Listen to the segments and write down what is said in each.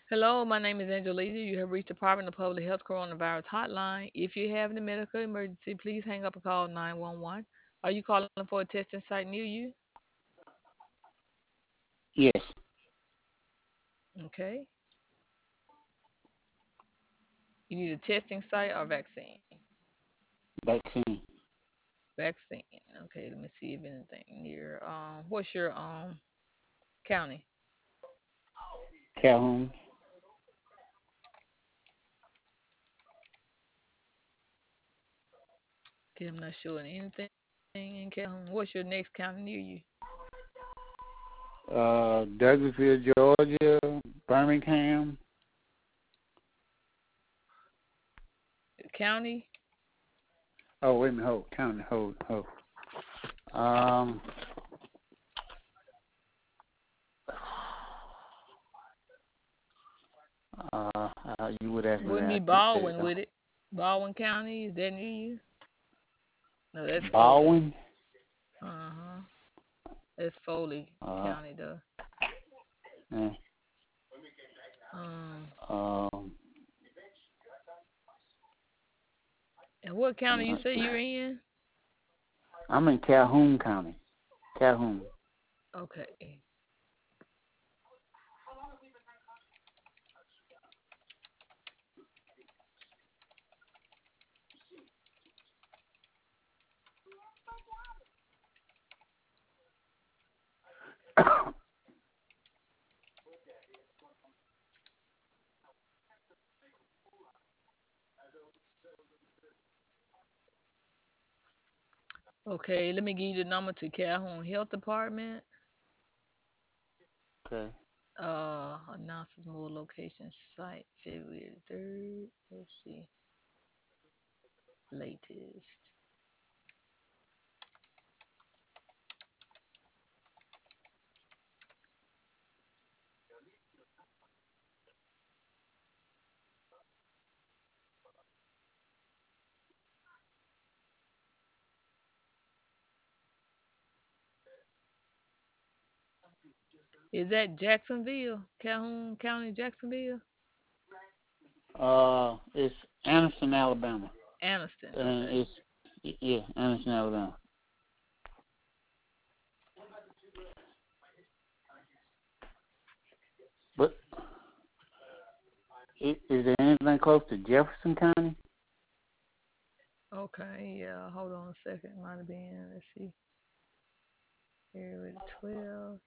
Hello, my name is Angelita. You have reached the Department of Public Health Coronavirus Hotline. If you have any medical emergency, please hang up and call 911. Are you calling for a testing site near you? Yes, Okay. You need a testing site or vaccine? vaccine. Vaccine. Okay, let me see if anything near. What's your county? Calhoun. Okay, I'm not sure anything in Calhoun. What's your next county near you? Douglasville, Georgia. Birmingham. County? Oh, wait a minute. Hold. County. Hold. Um. You would ask me Wouldn't that. be I can't say Baldwin, it. would it? Baldwin County, is that near you? No, that's Foley. Baldwin. Uh-huh. That's Foley Uh. County, though. eh, Um, Um. and what county you uh, say you're in? I'm in Calhoun County. Calhoun. Okay. Okay, let me give you the number to Calhoun Health Department. Okay. Announces more location site February 3rd. Let's see. Latest. Is that Jacksonville? Calhoun County, Jacksonville? It's Anderson, Alabama. Anniston. And Okay. it's yeah, Anderson, Alabama. But is there anything close to Jefferson County? Okay, yeah. Hold on a second. Might have been. Let's see. Area 12.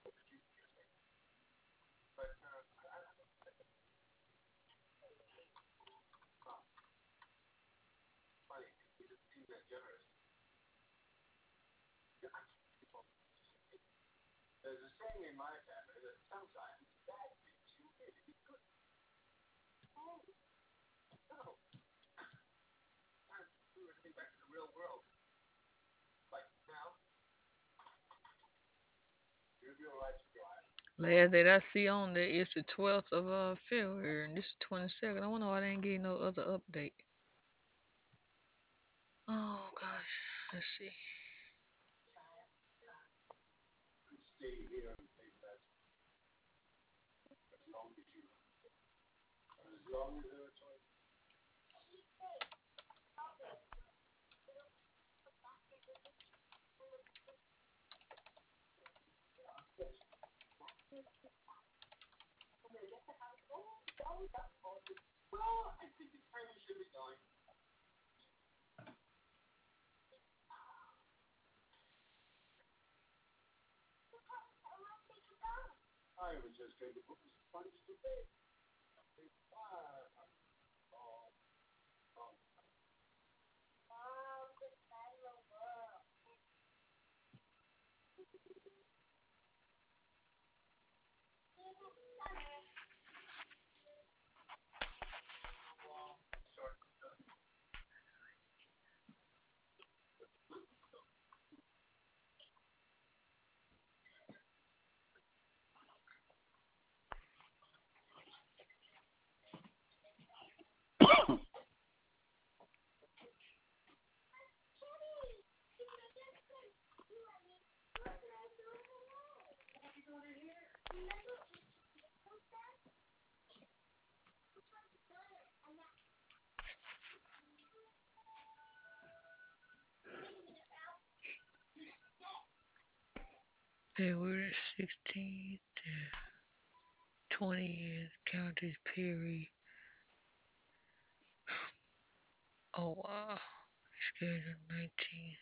Last that I see on there is the 12th of February, and this is 22nd. I wonder why they ain't getting no other update. Oh gosh, let's see. February 16th, 20th, Countess Perry. Oh, wow. Schedule 19th,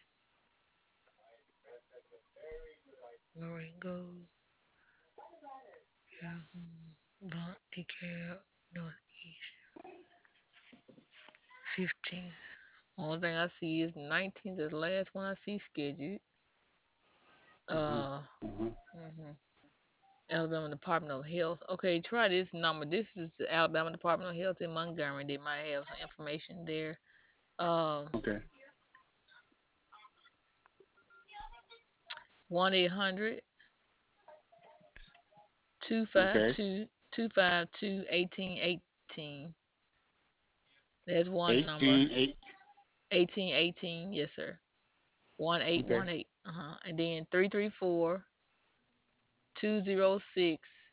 Marengo. Blunt DeKalb, Northeast. 15th. Only thing I see is 19th is the last one I see scheduled. Uh-huh. Uh, Uh-huh. mhm. Alabama Department of Health. Okay, try this number. This is the Alabama Department of Health in Montgomery. They might have some information there. Um, Okay. 1-800 Okay. 252 That's one number. 18, 8. 1818. Yes, sir. Okay. 1818. And then 334-206-5300.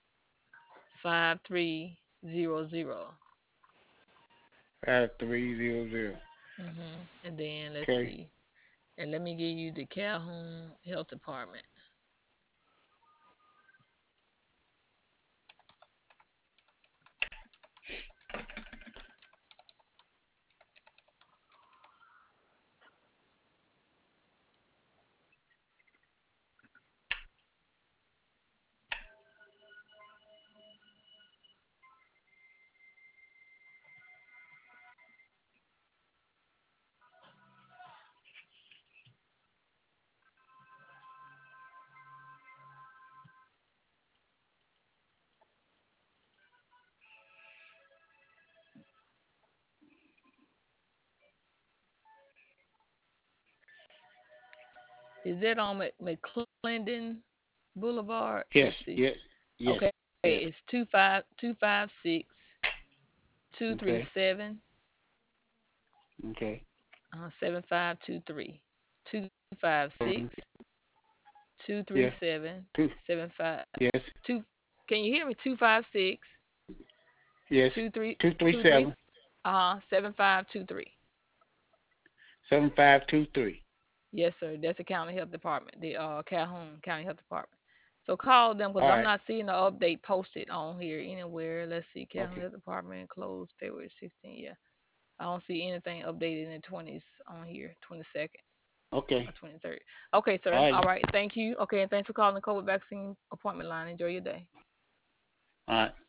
5300. And then let's Okay. see. And let me give you the Calhoun Health Department. Is that on McClendon Boulevard? Yes. Let's see. Yes. Yes. Okay, Yes. it's 25256 Okay. 237 Okay. 7523. 256 Mhm. Yes. 237 Two. 75 Yes. 2. Can you hear me? 256 Yes. 2323. 237 7523. 7523. Yes, sir. That's the county health department, the Calhoun County Health Department. So call them because All I'm right. not seeing the update posted on here anywhere. Let's see, Calhoun Okay. Health Department closed February 16th. Yeah, I don't see anything updated in the 20s on here, 22nd Okay. or 23rd. Okay, All sir. right. All right. Thank you. Okay, and thanks for calling the COVID vaccine appointment line. Enjoy your day. All right.